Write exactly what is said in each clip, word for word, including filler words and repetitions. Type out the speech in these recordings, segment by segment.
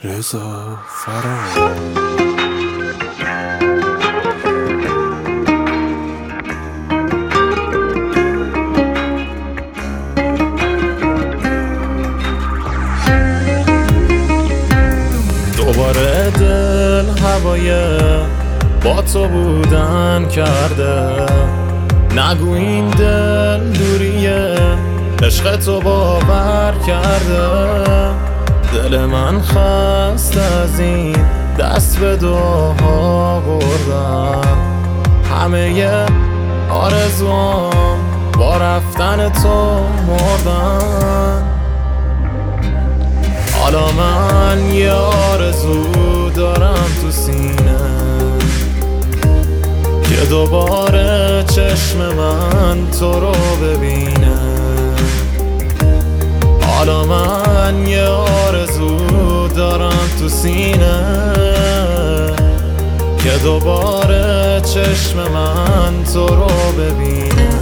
رضا فرج. دوباره دل هوای با تو بودن کرده، نگو این دل دوریه عشق تو باور کرده. دل من خست از این دست به دعاها بردم، همه آرزوام با رفتن تو مردن. حالا من یه آرزو دارم تو سینه که دوباره چشم من تو رو ببینه. حالا من یه آرزو دارم تو سینه که دوباره چشم من تو رو ببینه.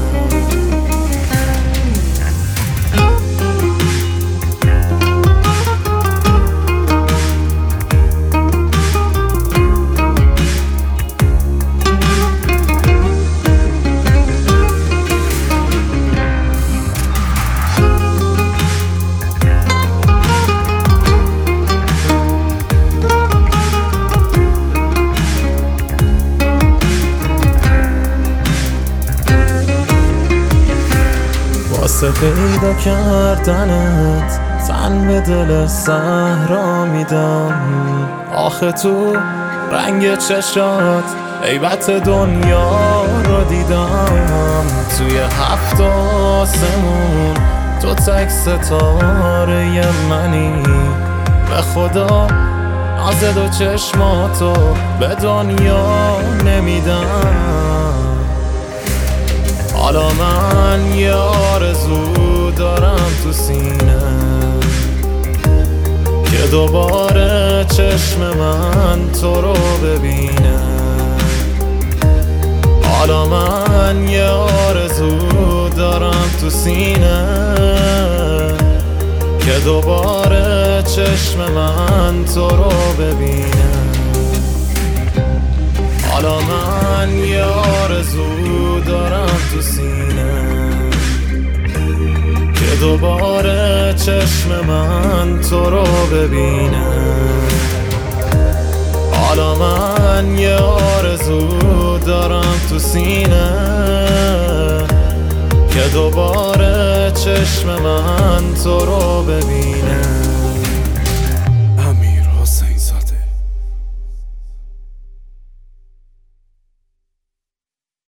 واسه پیدا کردنت تن به دل صحرا میدم. آخه تو رنگ چشات عیبت دنیا رو دیدم. توی هفت آسمون تو تک ستاره منی، به خدا ناز دو چشماتو به دنیا نمیدم. حالا من یه آرزو دارم تو سینه که دوباره چشم من تو رو ببینه. حالا من یه آرزو دارم تو سینه که دوباره چشم من تو رو ببینه. حالا من یه آرزو دارم تو سینه که دوباره چشم من تو رو ببینه. حالا من یه آرزو دارم تو سینه که دوباره چشم من تو رو ببینه.